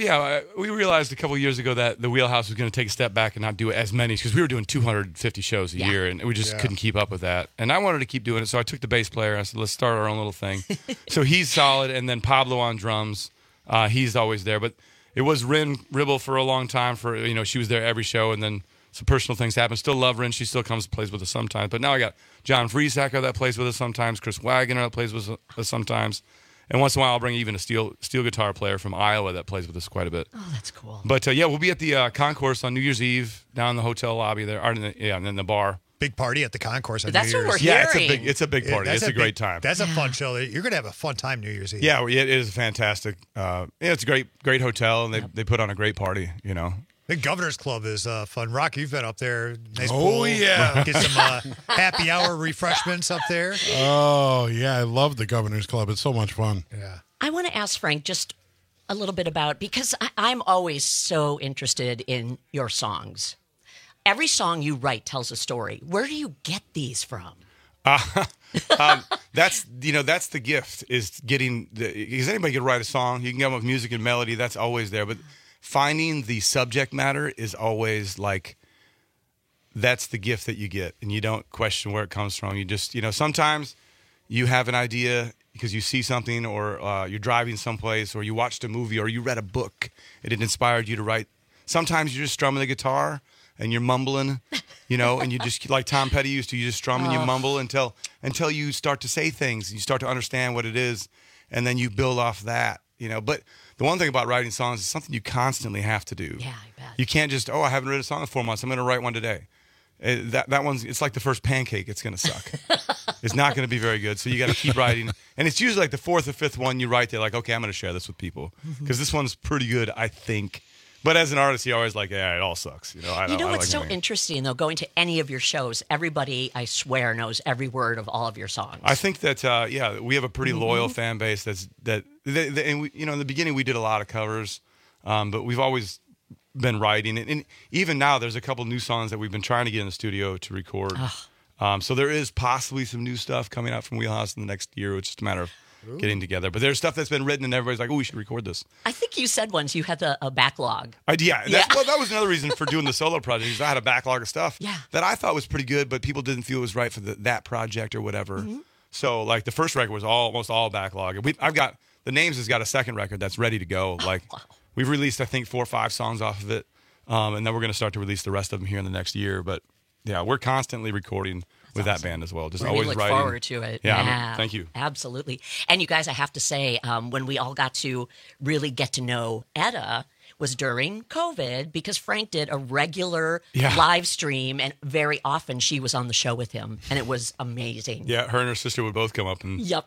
We realized a couple of years ago that the Wheelhouse was going to take a step back and not do as many, because we were doing 250 shows a year, and we just couldn't keep up with that. And I wanted to keep doing it, so I took the bass player and I said, let's start our own little thing. So he's solid, and then Pablo on drums. He's always there. But it was Rin Ribble for a long time. She was there every show, and then some personal things happen. Still love Rin. She still comes and plays with us sometimes. But now I got John Friesacker that plays with us sometimes, Chris Wagoner that plays with us sometimes. And once in a while, I'll bring even a steel guitar player from Iowa that plays with us quite a bit. Oh, that's cool. But we'll be at the concourse on New Year's Eve down in the hotel lobby there, and in the bar. Big party at the concourse on That's New Year's. what we're hearing. It's a big party. It's a great time. That's a fun show. You're going to have a fun time New Year's Eve. Yeah, it is fantastic. It's a great hotel, and they put on a great party. The Governor's Club is fun. Rock, you've been up there. Nice Oh, pool. yeah. Get some happy hour refreshments up there. Oh, yeah. I love the Governor's Club. It's so much fun. Yeah. I want to ask Frank just a little bit about, because I'm always so interested in your songs. every song you write tells a story. Where do you get these from? That's the gift, is getting because anybody can write a song. You can come up with music and melody. That's always there. But finding the subject matter is always like, that's the gift that you get, and you don't question where it comes from. You just, sometimes you have an idea because you see something, or you're driving someplace, or you watched a movie, or you read a book, and it inspired you to write. Sometimes you're just strumming the guitar and you're mumbling, and you just, like Tom Petty used to, you just strum and you mumble until you start to say things, and you start to understand what it is, and then you build off that, But the one thing about writing songs is something you constantly have to do. Yeah, I bet. You can't just, I haven't written a song in 4 months, I'm going to write one today. That one's, it's like the first pancake, it's going to suck. It's not going to be very good, so you got to keep writing. And it's usually like the fourth or fifth one you write, they're like, okay, I'm going to share this with people because this one's pretty good, I think. But as an artist, you're always like, yeah, it all sucks. What's so interesting, though, going to any of your shows, everybody, I swear, knows every word of all of your songs. I think that, we have a pretty loyal fan base. And we, in the beginning, we did a lot of covers, but we've always been writing. And even now, there's a couple new songs that we've been trying to get in the studio to record. So there is possibly some new stuff coming out from Wheelhouse in the next year. It's just a matter of getting together. But there's stuff that's been written and everybody's like, we should record this. I think you said once you had a backlog. Well, that was another reason for doing the solo project, is I had a backlog of stuff that I thought was pretty good, but people didn't feel it was right for that project or whatever. So like the first record was almost all backlog. I've got, The Names has got a second record that's ready to go. We've released, I think, 4 or 5 songs off of it. And then we're going to start to release the rest of them here in the next year. But yeah, we're constantly recording with that band as well. Just always look writing. Forward to it. Yeah. Thank you. Absolutely. And you guys, I have to say, when we all got to really get to know Etta was during COVID, because Frank did a regular live stream, and very often she was on the show with him, and it was amazing. Yeah, her and her sister would both come up. And yeah,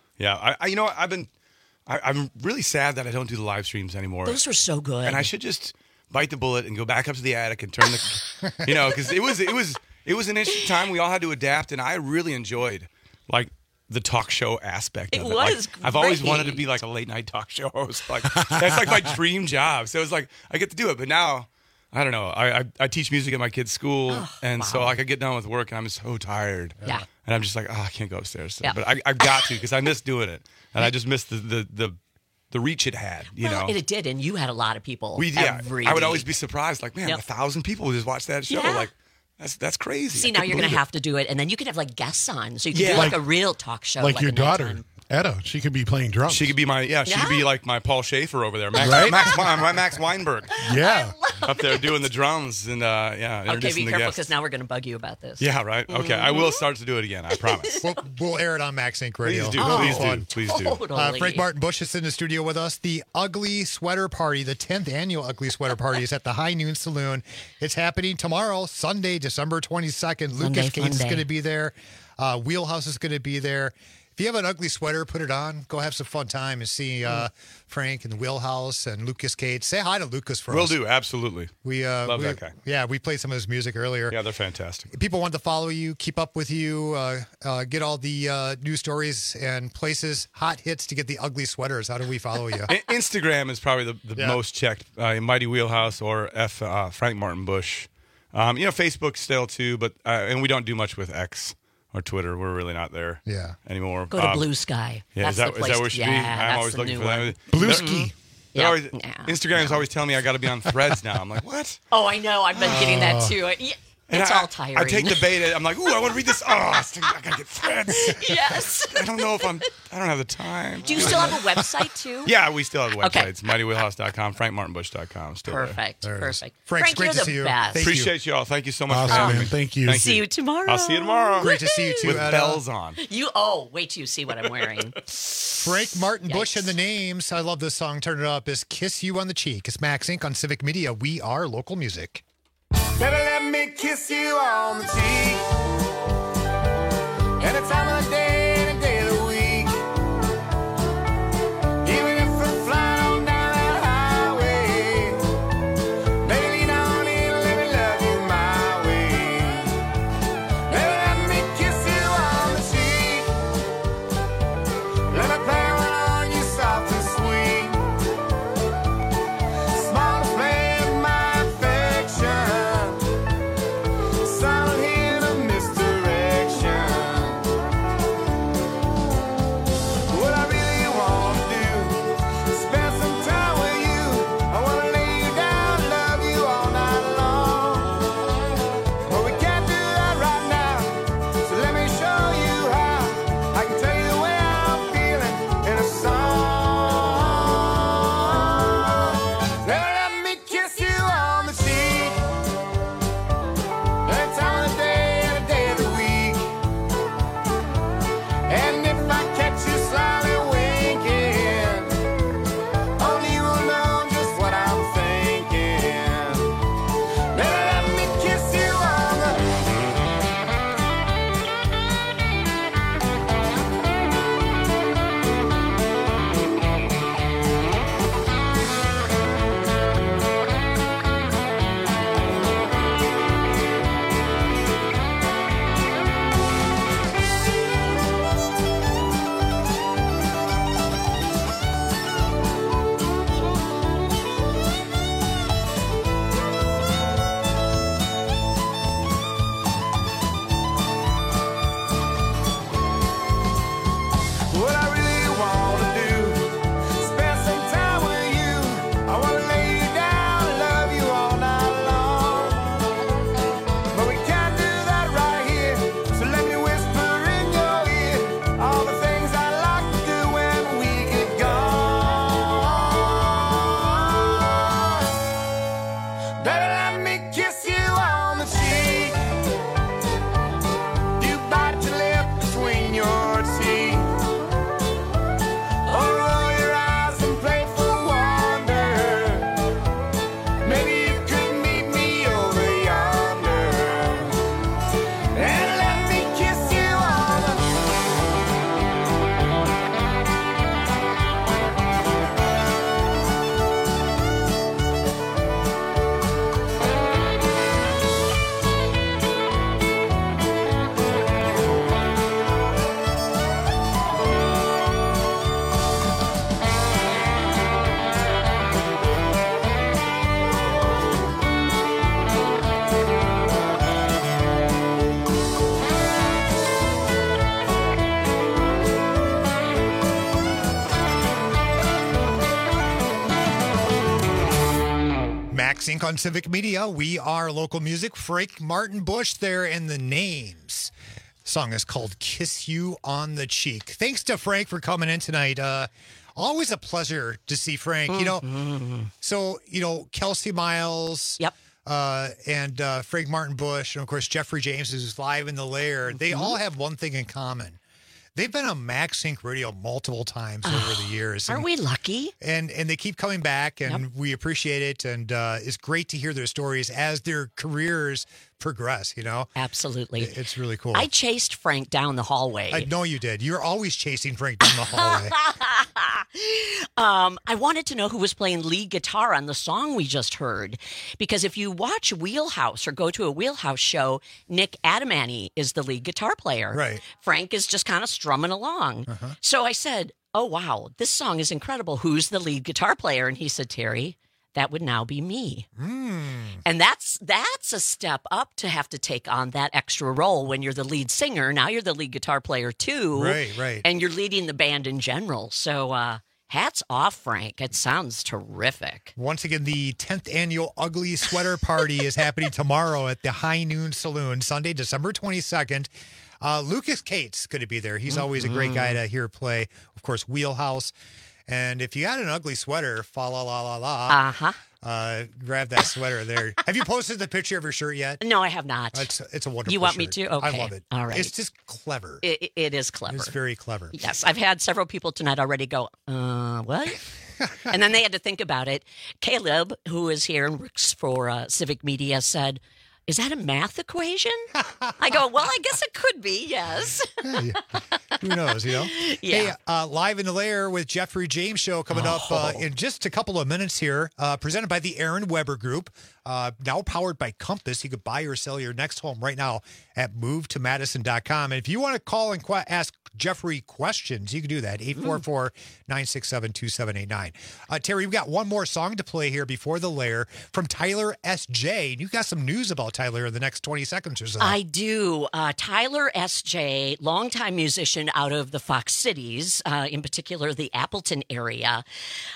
I'm really sad that I don't do the live streams anymore. Those were so good. And I should just bite the bullet and go back up to the attic and turn the, because it was an interesting time. We all had to adapt, and I really enjoyed the talk show aspect of it. Was I've always wanted to be like a late night talk show host. That's like my dream job. So it was like I get to do it. But now, I don't know. I teach music at my kid's school, so I get done with work and I'm so tired. Yeah. And I'm just like, I can't go upstairs. So, but I've got to, because I miss doing it, and I just miss the reach it had. And it did, and you had a lot of people. I would always be surprised, like, man, 1,000 people would just watch that show. Yeah. Like, that's crazy. See, now you're going to have to do it, and then you can have guests on, so you can do a real talk show. Like your daughter, Etta, she could be playing drums. She could be she could be like my Paul Schaefer over there, Max Weinberg. Yeah, up there doing the drums and Okay, be the careful, guests. because now we're going to bug you about this. Yeah, right. Okay, I will start to do it again. I promise. We'll air it on Max Inc. Radio. Please do. Totally. Frank Martin Bush is in the studio with us. The Ugly Sweater Party, the 10th annual Ugly Sweater Party, is at the High Noon Saloon. It's happening tomorrow, Sunday, December 22nd. Lucas Cates is going to be there. Wheelhouse is going to be there. If you have an ugly sweater, put it on. Go have some fun time and see Frank and Wheelhouse and Lucas Cates. Say hi to Lucas for us. Will do, absolutely. We love that guy. Yeah, we played some of his music earlier. Yeah, they're fantastic. People want to follow you, keep up with you, get all the news stories and places, hot hits to get the ugly sweaters. How do we follow you? Instagram is probably the most checked. Mighty Wheelhouse or Frank Martin Bush. Facebook still too, but and we don't do much with X or Twitter. We're really not there anymore. Go to Blue Sky. Yeah, that's is that the place. where it should be? I'm always looking for that. Blue Ski. Instagram's always telling me I got to be on Threads now. I'm like, what? Oh, I know. I've been getting that too. It's all tiring. I take the beta. I'm like, ooh, I want to read this. I gotta get Threads. Yes. I don't know if I don't have the time. Do you still have a website too? Yeah, we still have a website. Okay. It's MightyWheelhouse.com, FrankMartinBush.com. Still Perfect. there. Perfect. Frank, great you're to the see you. best. Appreciate you all. Thank you so much for Awesome, having man. me. Thank you. See you tomorrow. I'll see you tomorrow. Great to see you too. With bells on. Wait till you see what I'm wearing. Frank Martin Bush and the Names. I love this song. Turn it up. Is Kiss You on the Cheek. It's Max Inc. on Civic Media. We are local music. Baby, let me kiss you on the cheek. Any time of the day, any day of the week. Even if we're flying on down that highway. Baby, lean on in, let me love you my way. Baby, let me kiss you on the cheek. Let me play one on you soft and sweet. Small display of my affection. Max Inc. on Civic Media. We are local music. Frank Martin Bush there in the names. The song is called Kiss You on the Cheek. Thanks to Frank for coming in tonight. Always a pleasure to see Frank. You know, so, you know, Kelsey Miles. Yep. And Frank Martin Bush, and of course, Jeffrey James, who's live in the lair. They all have one thing in common. They've been on Max Inc. Radio multiple times over the years. Aren't we lucky? And they keep coming back, and we appreciate it. And it's great to hear their stories as their careers progress, you know? Absolutely. It's really cool. I chased Frank down the hallway. I know you did. You're always chasing Frank down the hallway. I wanted to know who was playing lead guitar on the song we just heard. Because if you watch Wheelhouse or go to a Wheelhouse show, Nick Adamany is the lead guitar player. Right. Frank is just kind of strumming along. So I said, oh, wow, this song is incredible. Who's the lead guitar player? And he said, Terry, that would now be me. And that's a step up to have to take on that extra role when you're the lead singer. Now you're the lead guitar player too. Right. And you're leading the band in general. So hats off, Frank. It sounds terrific. Once again, the 10th annual Ugly Sweater Party is happening tomorrow at the High Noon Saloon, Sunday, December 22nd. Lucas Cates going to be there. He's always a great guy to hear play. Of course, Wheelhouse. And if you got an ugly sweater, fa la la la la, grab that sweater there. Have you posted the picture of your shirt yet? No, I have not. It's a wonderful You want shirt. me to? Okay. I love it. All right. It's just clever. It is clever. It's very clever. Yes. I've had several people tonight already go, what? And then they had to think about it. Caleb, who is here and works for Civic Media, said, is that a math equation? I go, well, I guess it could be, yes. Hey, who knows, you know? Yeah. Hey, Live in the Lair with Jeffrey James show coming up in just a couple of minutes here, presented by the Aaron Weber Group, now powered by Compass. You could buy or sell your next home right now at movetomadison.com. And if you want to call and ask Jeffrey questions, you can do that, 844-967-2789. Terry, we've got one more song to play here before the Lair from Tyler S.J. And you've got some news about Tyler in the next 20 seconds or so. I do. Tyler S.J., longtime musician out of the Fox Cities, in particular the Appleton area.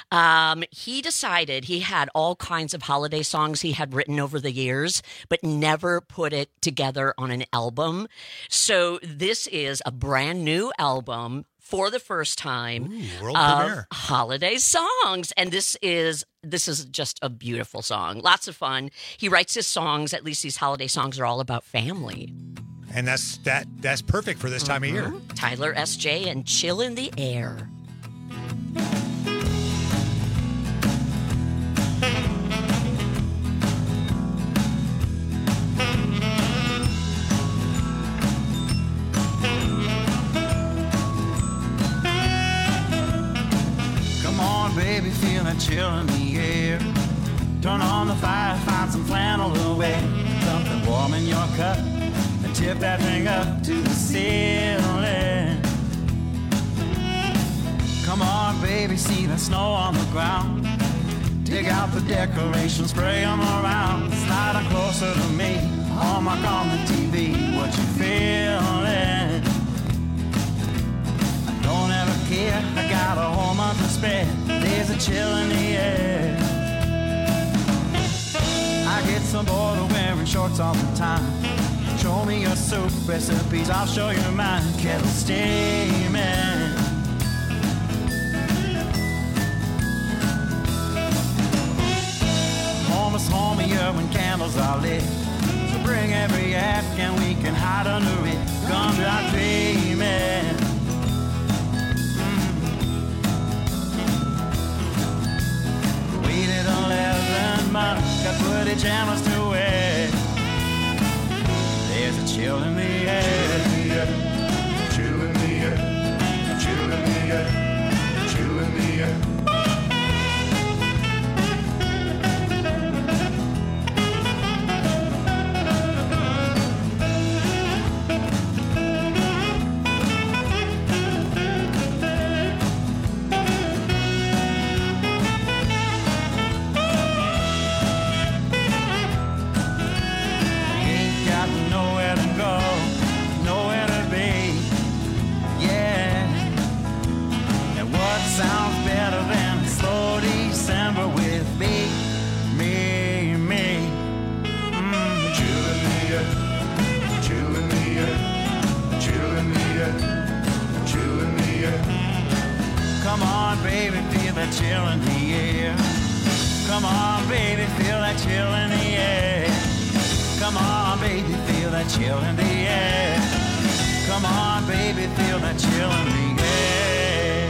He decided he had all kinds of holiday songs he had written over the years, but never put it together on an album. So this is a brand new album for the first time world of premiere. holiday songs. And this is just a beautiful song. Lots of fun. He writes his songs, at least these holiday songs are all about family. And that's perfect for this time of year. Tyler S.J. and Chill in the Air. Baby, feel that chill in the air. Turn on the fire, find some flannel away. Something warm in your cup, and tip that thing up to the ceiling. Come on, baby, see the snow on the ground. Dig out the decorations, spray them around. Slide on closer to me, hallmark on the TV. What you feeling? I don't ever care, I got a whole month to spare. There's a chill in the air. I get so bored of wearing shorts all the time. Show me your soup recipes, I'll show you mine. Kettle steaming. Home is homier when candles are lit. So bring every app and we can hide under it. Gumdrop dreaming. Waited 11 months, got pajamas to wear. There's a chill in the air. Chill in the air. Chill in the air. Chill in the air. Ain't got nowhere to go, nowhere to be. on, baby, feel that chill in the air. Come on, baby, feel that chill in the air. Come on, baby, feel that chill in the air. Come on, baby, feel that chill in the air.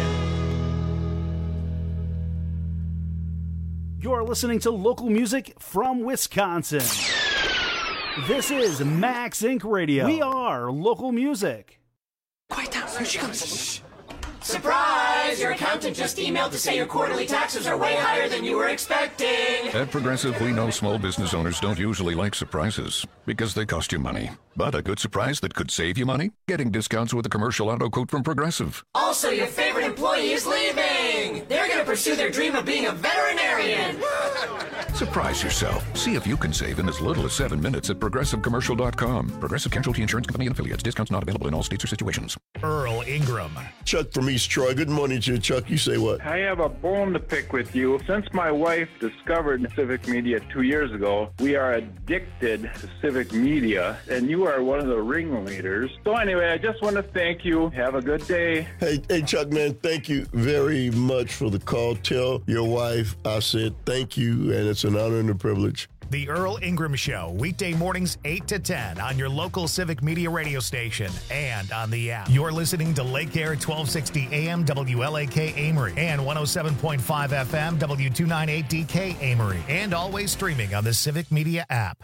You're listening to local music from Wisconsin. This is Max Inc. Radio. We are local music. Quiet down, here she comes. Surprise! Your accountant just emailed to say your quarterly taxes are way higher than you were expecting. At Progressive, we know small business owners don't usually like surprises because they cost you money. But a good surprise that could save you money? Getting discounts with a commercial auto quote from Progressive. Also, your favorite employee is leaving. They're going to pursue their dream of being a veterinarian. Surprise yourself. See if you can save in as little as 7 minutes at ProgressiveCommercial.com. Progressive Casualty Insurance Company and Affiliates. Discounts not available in all states or situations. Earl Ingram. Chuck from East Troy. Good morning to you, Chuck. You say what? I have a bone to pick with you. Since my wife discovered civic media 2 years ago, we are addicted to civic media, and you are one of the ringleaders. So anyway, I just want to thank you. Have a good day. Hey, Chuck, man, thank you very much for the call. Tell your wife I said thank you, and it's an honor and a privilege. The Earl Ingram Show, weekday mornings 8 to 10 on your local civic media radio station and on the app. You're listening to Lake Air 1260 AM WLAK Amory and 107.5 FM W298DK Amory, and always streaming on the Civic Media app.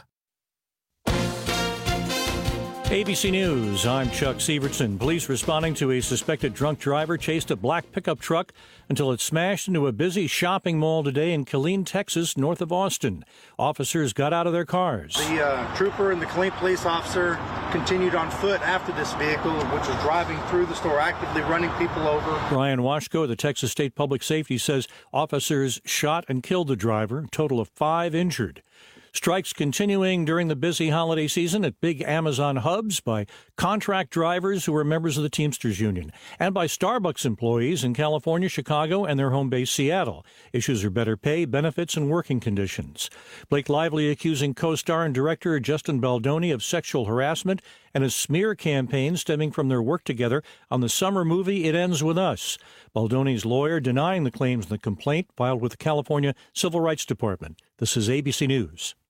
ABC News, I'm Chuck Severson. Police responding to a suspected drunk driver chased a black pickup truck until it smashed into a busy shopping mall today in Killeen, Texas, north of Austin. Officers got out of their cars. The trooper and the Killeen police officer continued on foot after this vehicle, which was driving through the store, actively running people over. Brian Washko of the Texas State Public Safety says officers shot and killed the driver, a total of 5 injured. Strikes continuing during the busy holiday season at big Amazon hubs by contract drivers who are members of the Teamsters Union and by Starbucks employees in California, Chicago, and their home base, Seattle. Issues are better pay, benefits, and working conditions. Blake Lively accusing co-star and director Justin Baldoni of sexual harassment and a smear campaign stemming from their work together on the summer movie It Ends With Us. Baldoni's lawyer denying the claims in the complaint filed with the California Civil Rights Department. This is ABC News.